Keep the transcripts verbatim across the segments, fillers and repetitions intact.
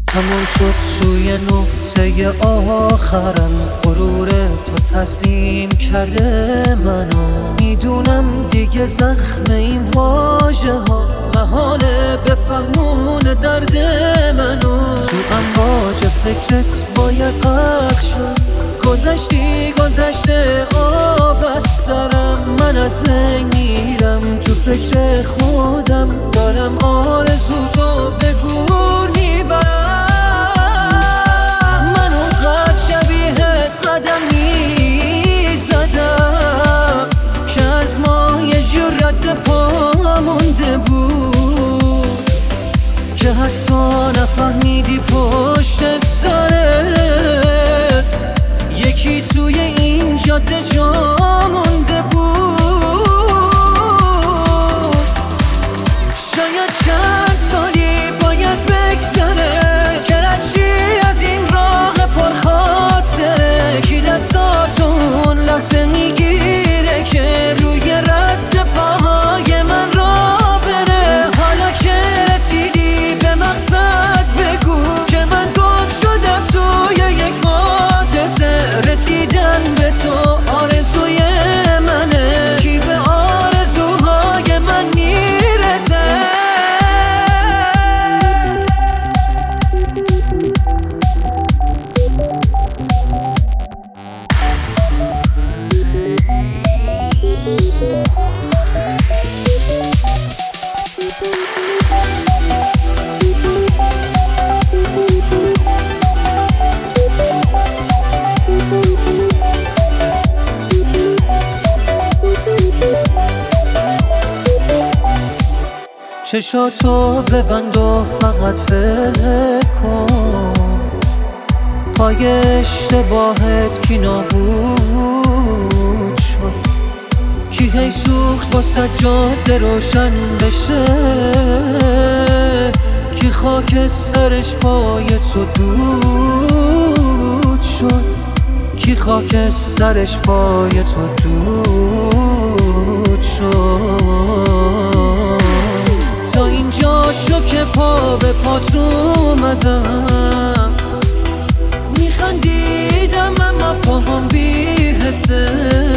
تموم شد توی نقطه آخرم، غرور تو تسلیم کرده منو. میدونم دیگه زخم این واژه ها محاله بفهمون درد منو. تو امواج فکرت باید غرق شد، گذشتی گذشته آب از سرم. من از بین میرم تو فکر خودم، دارم آرزو تو به گور میبرم. من اونقدر شبیهت قدم میزدم که از ما یه جور رد پا مونده بود، که حتی نفهمیدی پشت سرت یکی توی این جاده جا مونده بود. شاید چند سالی باید بگذره که رشی از این راه پرخاطره، کی دستاتون لحظه میگیره که روی رد پاهای من را بره. حالا که رسیدی به مقصد بگو که من گم شدم توی یک حادثه. رسیدن به تو آرزوی منه، کی به آرزوهای من میرسه. چشاتو ببند و فقط فکر کن، پای اشتباهت کی نابود شد، کی هی سوخت واسه جاده روشن بشه، کی خاک سرش پای تو دود شد، کی خاک سرش پای تو دود شد. تا اینجا شو که پا به پات اومدم، میخندیدم اما پاهم بی حسه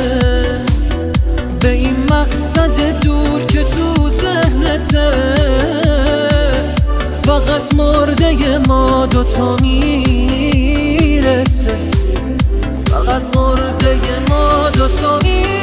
به این مقصد دور که تو ذهنته. فقط مرده ما دوتا میرسه، فقط مرده ما دوتا میرسه.